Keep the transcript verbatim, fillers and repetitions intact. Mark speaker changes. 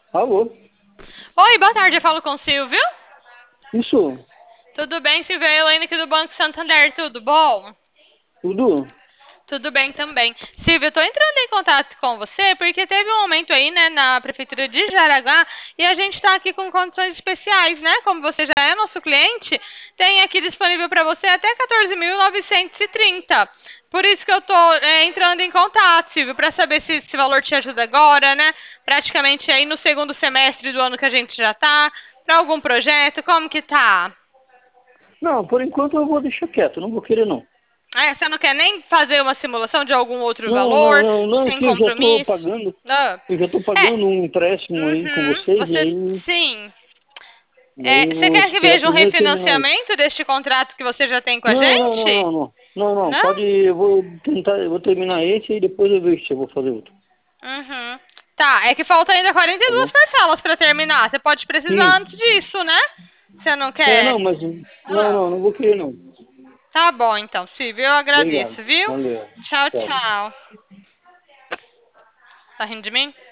Speaker 1: Alô?
Speaker 2: Oi, boa tarde, eu falo com o Silvio.
Speaker 1: Isso?
Speaker 2: Tudo bem, Silvio? É a Elaine aqui do Banco Santander, tudo bom?
Speaker 1: Tudo?
Speaker 2: Tudo bem também. Silvio, eu tô entrando em contato com você porque teve um aumento aí, né, na Prefeitura de Jaraguá e a gente tá aqui com condições especiais, né? Como você já é nosso cliente, tem aqui disponível para você até quatorze mil novecentos e trinta. Por isso que eu tô é, entrando em contato, Silvio, para saber se esse valor te ajuda agora, né? Praticamente aí no segundo semestre do ano que a gente já tá, para algum projeto, como que tá?
Speaker 1: Não, por enquanto eu vou deixar quieto, não vou querer não.
Speaker 2: É, você não quer nem fazer uma simulação de algum outro
Speaker 1: Não, não,
Speaker 2: valor,
Speaker 1: não, não, é
Speaker 2: sem
Speaker 1: que eu já estou
Speaker 2: compromisso?
Speaker 1: pagando,
Speaker 2: Ah,
Speaker 1: eu já estou
Speaker 2: é,
Speaker 1: pagando um empréstimo aí com
Speaker 2: uhum,
Speaker 1: vocês, e
Speaker 2: você,
Speaker 1: aí,
Speaker 2: sim.
Speaker 1: aí
Speaker 2: É,
Speaker 1: eu
Speaker 2: você
Speaker 1: vou
Speaker 2: quer que
Speaker 1: esperar
Speaker 2: veja um
Speaker 1: primeiro terminar isso.
Speaker 2: refinanciamento deste contrato que você já tem com a
Speaker 1: Não, não, não,
Speaker 2: gente?
Speaker 1: não, não, não, não,
Speaker 2: Não?
Speaker 1: pode, eu vou tentar, eu vou terminar esse e depois eu vejo se eu vou fazer outro,
Speaker 2: Uhum. Tá, é que falta ainda quarenta e
Speaker 1: tá
Speaker 2: duas
Speaker 1: bom?
Speaker 2: parcelas para terminar. Você pode precisar
Speaker 1: Sim,
Speaker 2: antes disso, né? Você não
Speaker 1: é, não,
Speaker 2: quer?
Speaker 1: mas, não,
Speaker 2: Ah,
Speaker 1: não, não vou querer não.
Speaker 2: tá bom, então, Silvio, eu
Speaker 1: Obrigado,
Speaker 2: agradeço, viu?
Speaker 1: valeu,
Speaker 2: Tchau,
Speaker 1: tchau.
Speaker 2: tchau. Tá rindo de mim?